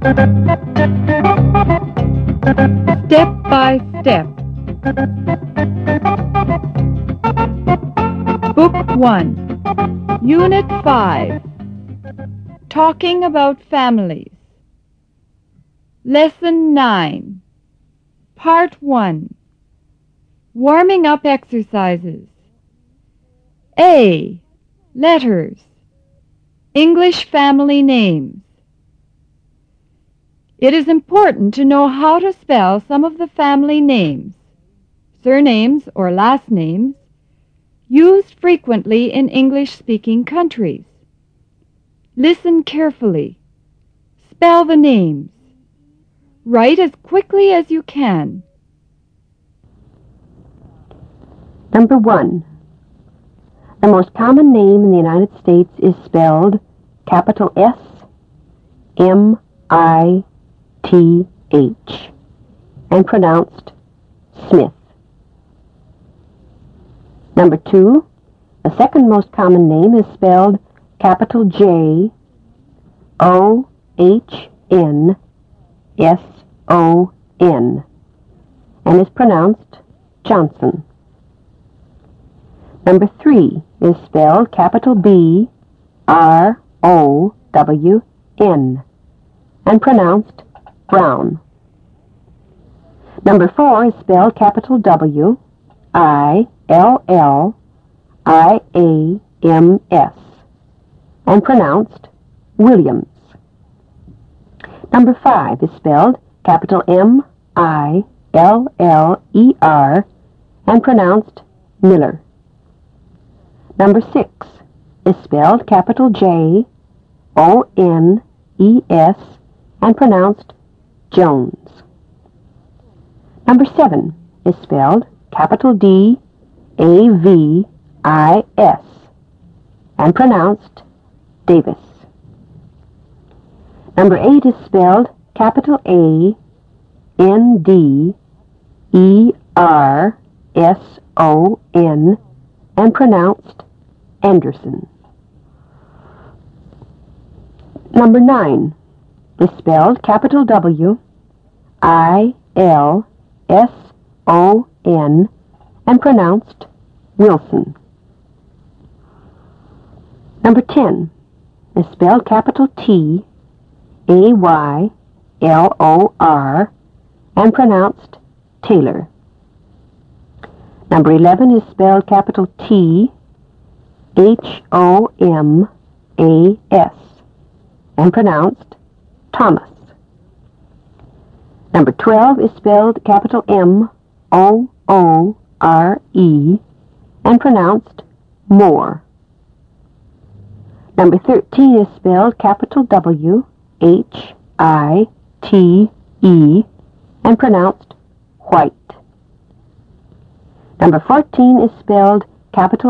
Step by Step. Book 1, Unit 5, Talking About Families. Lesson 9, Part 1, Warming Up Exercises. A. Letters. English family names. It is important to know how to spell some of the family names, surnames or last names, used frequently in English-speaking countries. Listen carefully. Spell the names. Write as quickly as you can. Number 1. The most common name in the United States is spelled capital S, M-I-T-H, and pronounced Smith. Number 2. The second most common name is spelled capital J, O-H-N-S-O-N, and is pronounced Johnson. Number 3 is spelled capital B, R-O-W-N, and pronounced Brown. Number 4 is spelled capital W, I-L-L-I-A-M-S, and pronounced Williams. Number 5 is spelled capital M-I-L-L-E-R, and pronounced Miller. Number 6 is spelled capital J-O-N-E-S, and pronounced Jones. Number 7 is spelled capital D-A-V-I-S, and pronounced Davis. Number 8 is spelled capital A-N-D-E-R-S-O-N, and pronounced Anderson. Number 9 is spelled capital W, I-L-S-O-N, and pronounced Wilson. Number 10 is spelled capital T, A-Y-L-O-R, and pronounced Taylor. Number 11 is spelled capital T, H-O-M-A-S, and pronounced Thomas. Number 12 is spelled capital M-O-O-R-E, and pronounced Moore. Number 13 is spelled capital W-H-I-T-E, and pronounced White. Number 14 is spelled capital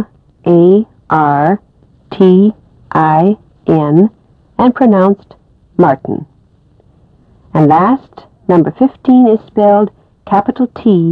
M-A-R-T-I-N, and pronounced Martin. And last, number 15 is spelled capital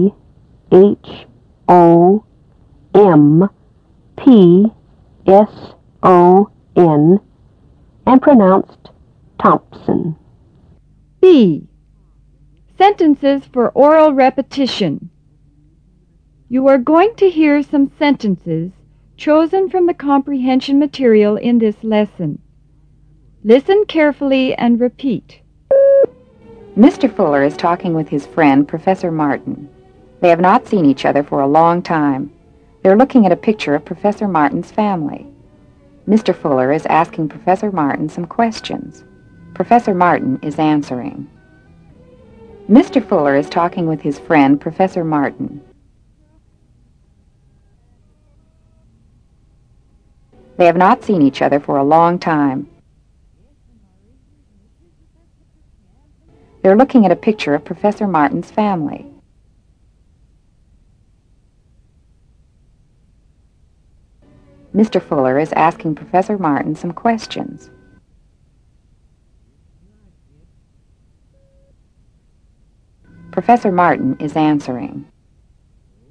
T-H-O-M-P-S-O-N, and pronounced Thompson. B. Sentences for oral repetition. You are going to hear some sentences chosen from the comprehension material in this lesson. Listen carefully and repeat. Mr. Fuller is talking with his friend, Professor Martin. They have not seen each other for a long time. They're looking at a picture of Professor Martin's family. Mr. Fuller is asking Professor Martin some questions. Professor Martin is answering. Mr. Fuller is talking with his friend, Professor Martin. They have not seen each other for a long time. They're looking at a picture of Professor Martin's family. Mr. Fuller is asking Professor Martin some questions. Professor Martin is answering.